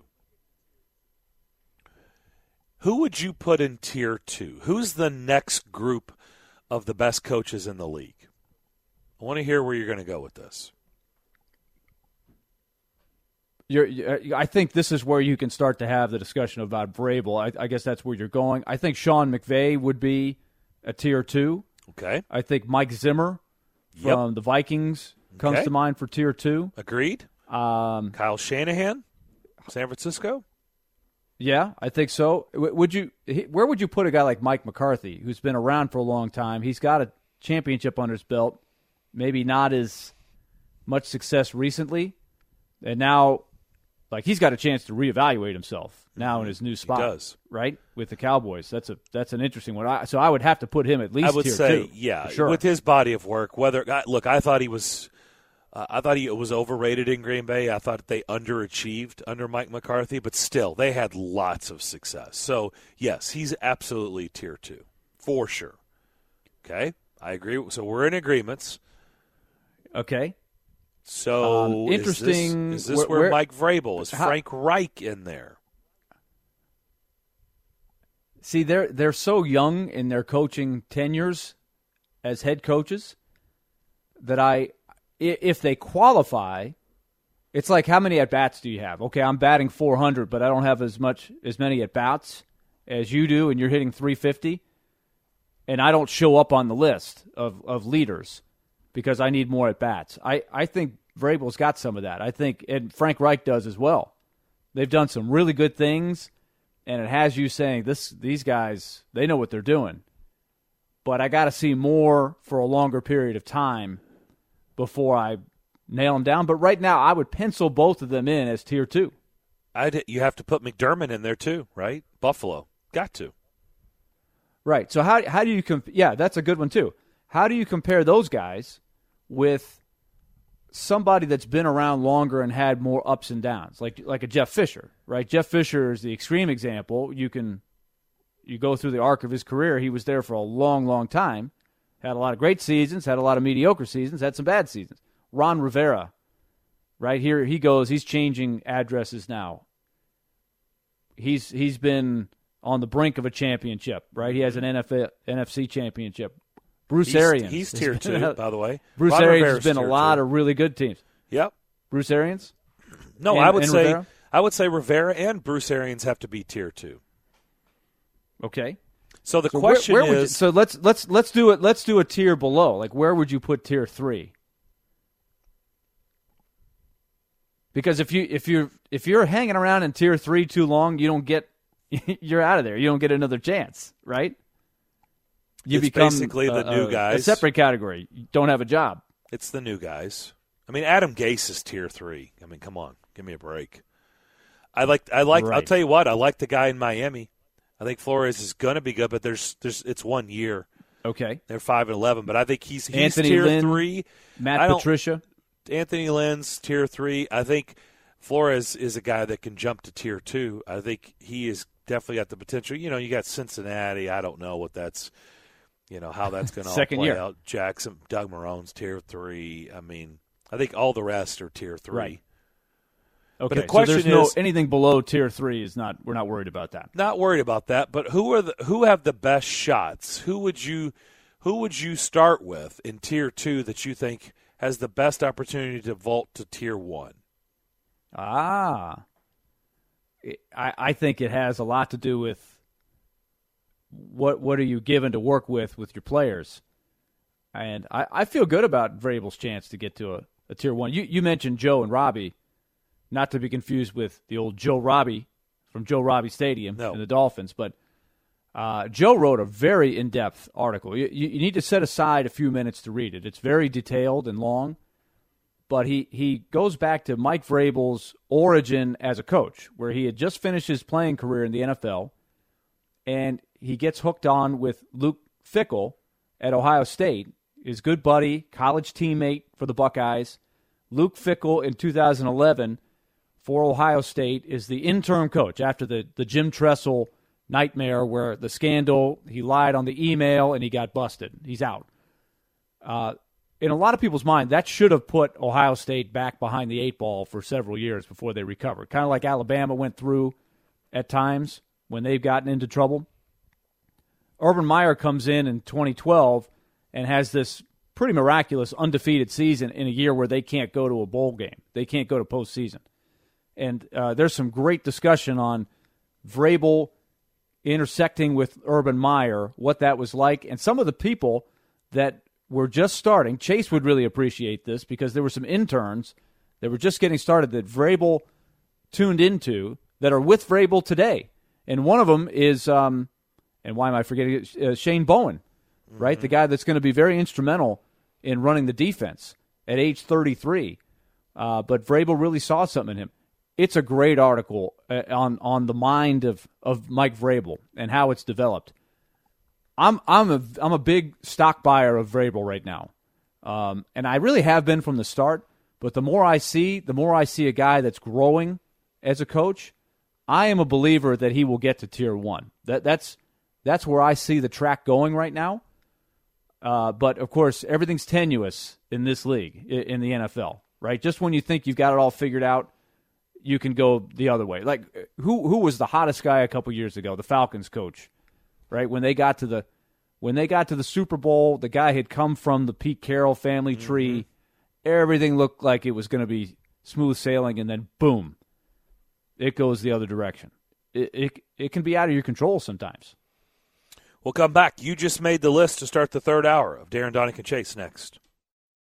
Who would you put in tier two? Who's the next group of the best coaches in the league? I want to hear where you're going to go with this. You're, I think this is where you can start to have the discussion about Vrabel. I, I guess that's where you're going. I think Sean McVay would be a tier two. Okay. I think Mike Zimmer from yep. the Vikings comes okay. to mind for tier two. Agreed. Um, Kyle Shanahan, San Francisco. Yeah, I think so. Would you? Where would you put a guy like Mike McCarthy, who's been around for a long time? He's got a championship under his belt, maybe not as much success recently, and now like he's got a chance to reevaluate himself now in his new spot. He does. Right? With the Cowboys. That's a that's an interesting one. I, so I would have to put him at least I would tier say, two, yeah, sure. with his body of work. Whether look, I thought he was, uh, I thought he was overrated in Green Bay. I thought they underachieved under Mike McCarthy, but still, they had lots of success. So yes, he's absolutely tier two for sure. Okay, I agree. So we're in agreements. Okay. So um, interesting. Is this, is this where, where, where Mike Vrabel is? how, Frank Reich in there? See, they're they're so young in their coaching tenures as head coaches that I, if they qualify, it's like how many at bats do you have? Okay, I'm batting four hundred, but I don't have as much as many at bats as you do, and you're hitting three fifty, and I don't show up on the list of of leaders because I need more at bats. I I think Vrabel's got some of that. I think, and Frank Reich does as well. They've done some really good things. And it has you saying, this, these guys, they know what they're doing. But I got to see more for a longer period of time before I nail them down. But right now, I would pencil both of them in as tier two. I'd, you have to put McDermott in there too, right? Buffalo. Got to. Right. So how how do you comp- – yeah, that's a good one too. How do you compare those guys with somebody that's been around longer and had more ups and downs, like like a Jeff Fisher, right? Jeff Fisher is the extreme example. You can you go through the arc of his career. He was there for a long, long time, had a lot of great seasons, had a lot of mediocre seasons, had some bad seasons. Ron Rivera, right here, he goes. He's changing addresses now. He's he's been on the brink of a championship, right? He has an N F L, N F C championship. Bruce he's, Arians. He's tier two, by the way. Bruce Ron Arians Rivera's has been a lot two. of really good teams. Yep. Bruce Arians? No, and, I would say Rivera? I would say Rivera and Bruce Arians have to be tier two. Okay. So the so question where, where is, you, so let's let's let's do it. Let's do a tier below. Like, where would you put tier three? Because if you if you if you're hanging around in tier three too long, you don't get you're out of there. You don't get another chance, right? You it's become basically the a, new a, guys. a separate category. You don't have a job. It's the new guys. I mean, Adam Gase is tier three. I mean, come on, give me a break. I like. I like. Right. I'll tell you what. I like the guy in Miami. I think Flores is going to be good, but there's there's it's one year. Okay. They're five and eleven, but I think he's he's Anthony tier Lynn, three. Matt Patricia. Anthony Lynn's tier three. I think Flores is a guy that can jump to tier two. I think he is definitely got the potential. You know, you got Cincinnati. I don't know what that's. You know, how that's going to all play year. out. Jackson, Doug Marone's tier three. I mean, I think all the rest are tier three. Right. Okay, but the question so there's is, no, anything below tier three is not. We're not worried about that. Not worried about that. But who are the who have the best shots? Who would you who would you start with in tier two that you think has the best opportunity to vault to tier one? Ah, I I think it has a lot to do with. What what are you given to work with with your players? And I, I feel good about Vrabel's chance to get to a, a tier one. You you mentioned Joe and Robbie, not to be confused with the old Joe Robbie from Joe Robbie Stadium no. and the Dolphins, but uh, Joe wrote a very in-depth article. You, you, you need to set aside a few minutes to read it. It's very detailed and long, but he, he goes back to Mike Vrabel's origin as a coach, where he had just finished his playing career in the N F L, and he gets hooked on with Luke Fickell at Ohio State, his good buddy, college teammate for the Buckeyes. Luke Fickell in two thousand eleven for Ohio State is the interim coach after the, the Jim Tressel nightmare where the scandal, he lied on the email and he got busted. He's out. Uh, in a lot of people's mind, that should have put Ohio State back behind the eight ball for several years before they recovered. Kind of like Alabama went through at times when they've gotten into trouble. Urban Meyer comes in in twenty twelve and has this pretty miraculous undefeated season in a year where they can't go to a bowl game. They can't go to postseason. And uh, there's some great discussion on Vrabel intersecting with Urban Meyer, what that was like. And some of the people that were just starting, Chase would really appreciate this because there were some interns that were just getting started that Vrabel tuned into that are with Vrabel today. And one of them is... Um, And why am I forgetting it? Uh, Shane Bowen, right? Mm-hmm. The guy that's going to be very instrumental in running the defense at age thirty-three. Uh, but Vrabel really saw something in him. it's a great article on on the mind of, of Mike Vrabel and how it's developed. I'm I'm a I'm a big stock buyer of Vrabel right now, um, and I really have been from the start. But the more I see, the more I see a guy that's growing as a coach. I am a believer that he will get to tier one. That that's that's where I see the track going right now. Uh, but of course, everything's tenuous in this league, in the N F L, right? Just when you think you've got it all figured out, you can go the other way. Like who who was the hottest guy a couple years ago? The Falcons coach, right? When they got to the when they got to the Super Bowl, the guy had come from the Pete Carroll family tree. Mm-hmm. Everything looked like it was going to be smooth sailing, and then boom, it goes the other direction. It it, it can be out of your control sometimes. We'll come back. You just made the list to start the third hour of Darren, Donick, and Chase next.